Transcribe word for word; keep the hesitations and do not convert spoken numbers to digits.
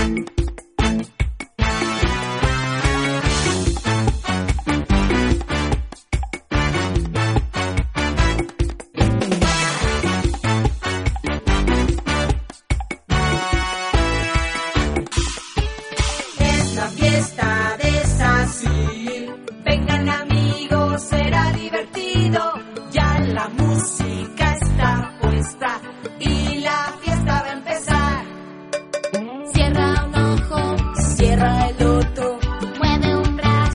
Fiesta de Saci, vengan amigos, será divertido, ya la música está puesta.